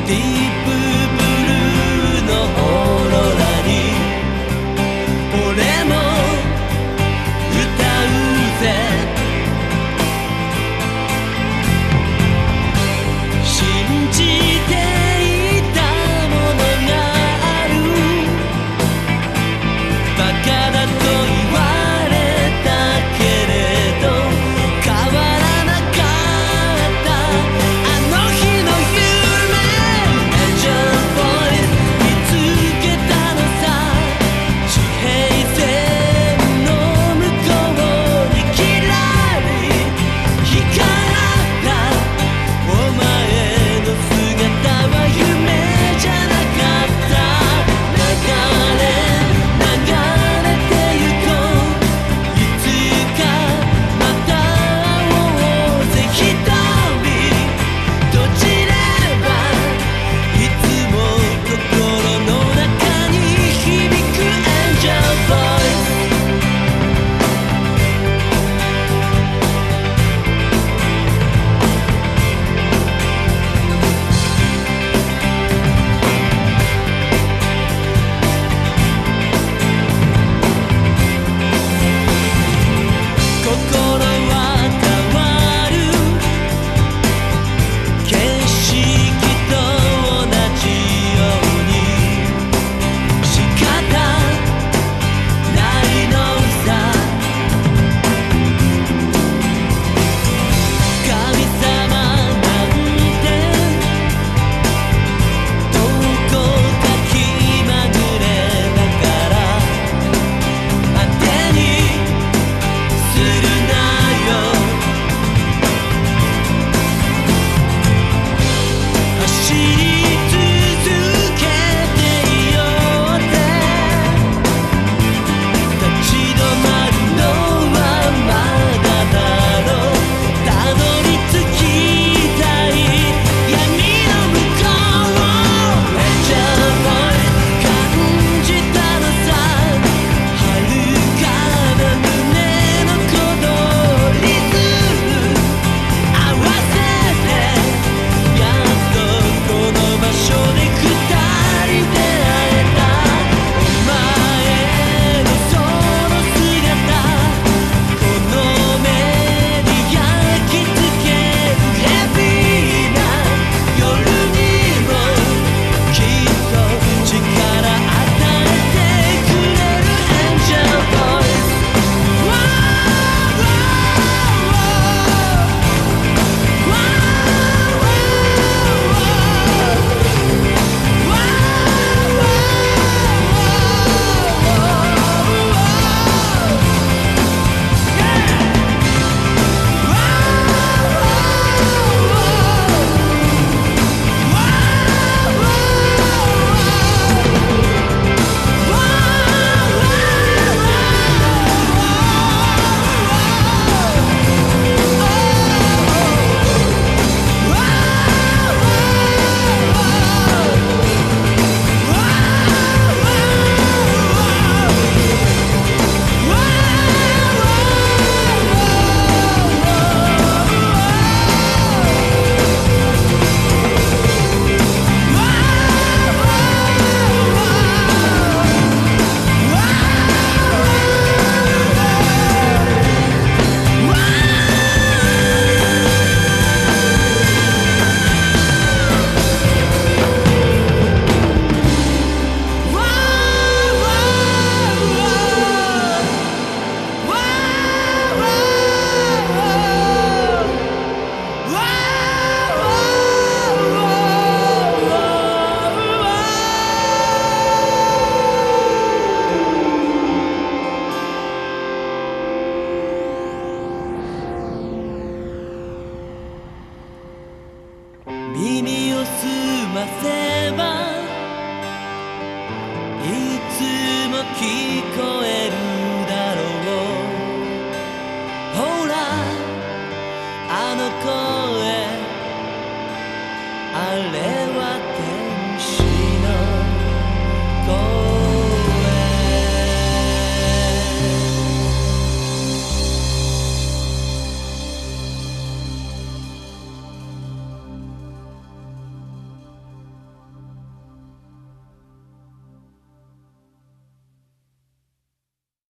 ディープブルーのオーロラに俺も歌うぜ。信じていたものがある。バカだと言われたけれど変わらなかったあの日の夢。エンジェルボイス見つけたのさ。地平線の向こうにキラリ光ったお前の姿は夢じゃなかった。流れ流れてゆこう。いつかまた会おうぜ。一人閉じればいつも心の中に響くエンジェルボイス。心は変わる。景色と同じように仕方ないのさ。神様なんてどこか気まぐれだから当てにするなよ。走り続けていようぜ。立ち止まるのはまだだろう。たどり着きたい闇の向こう。エンジェルボイス感じたのさ。遥かな胸の鼓動リズム合わせてやっとこの場所で二人出会えた。お前のその姿この目に焼き付ける。ヘビーな夜にもきっと力与えてくれるエンジェルボイス。耳を澄ませばいつも聞こえるだろう。ほらあの声あれ